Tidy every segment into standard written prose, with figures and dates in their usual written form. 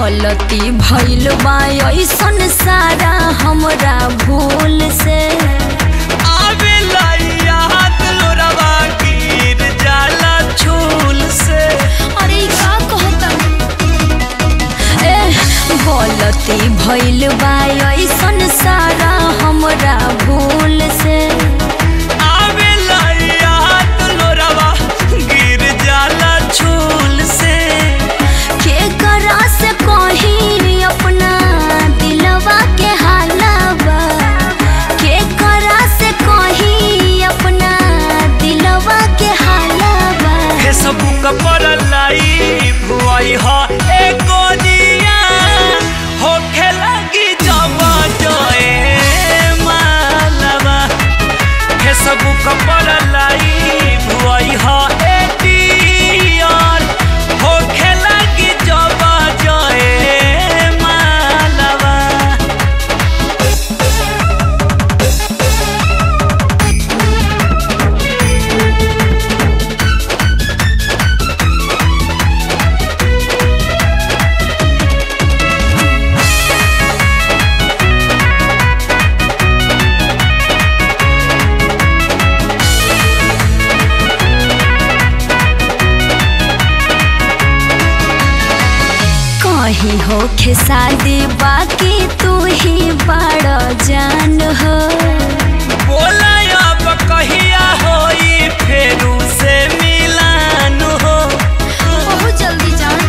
गलती भइल बा ऐसन सारा हमरा भूल से आवेला याद लोरवा गिर जाला झूल से। अरे का कहता गलती भइल बा ऐसन सारा हमरा भूल से आवेला याद लोरवा गिर जाला झूल से। के करा से कही अपना दिलवा के हालवा के करा से कही अपना दिलवा के हालवा फेसबुक पर लाइव हुई हा एको दिया होखे लगी जब जोए मालवा। फेसबुक पर लाइव हुई हा एटीआर होखे लगी जब जोए मालवा। कहीं होखे शादी बाकी तू ही बड़ा जान हो बोला अब कहिया होई फेरू से मिलान हो। बहुत जल्दी जान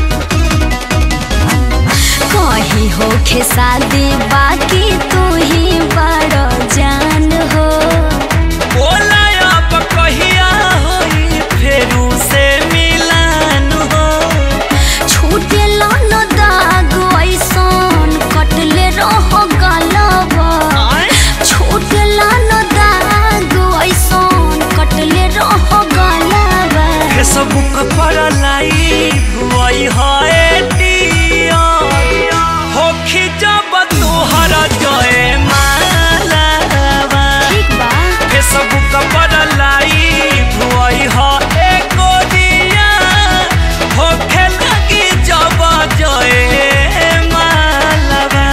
कहीं होखे शादी बाकी तू ही बड़ा जान हो बोला अब कहिया होई फेरू से मिलान हो। छूटे न दाग ऐसन कटले रह गलबा छूटे न दाग ऐसन कटले रह गलबा फेसबुक पर लाइव हुई है एटीआर होखी जब तोहर जोए मालवा। ठीक बा फेसबुक पर लाइव हुई है एको दिया होखे लगी जब जोए मालवा।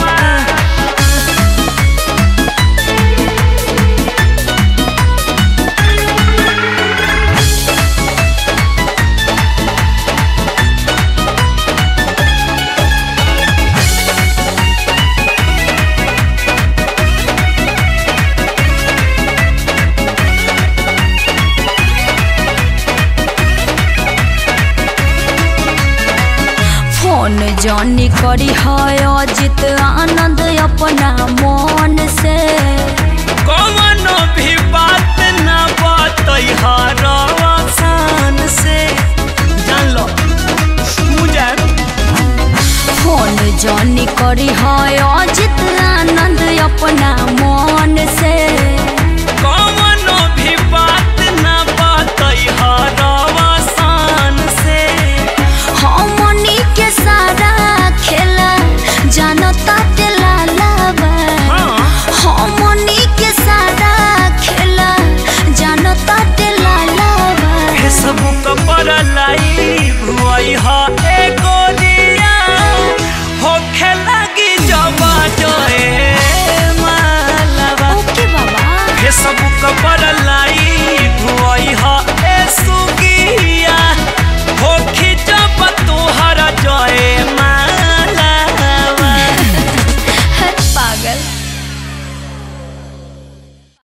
फोन जानी करी है अजित आनंद अपना मन से कौनो भी बात न बतैहर आसान से। जान लो मुझे फोन जानी करी है अजित आनंद अपना मन से कौनो भी बात न बतैहर आसान से। हमनी के सारा खेला जानता लालबा हमनी के सारा खेला जानता लालबा फेसबुक पर लाइव हुई है एको दिया होखे लगी जब जोए मालवा। ओके बाबा फेसबुक पर लाइव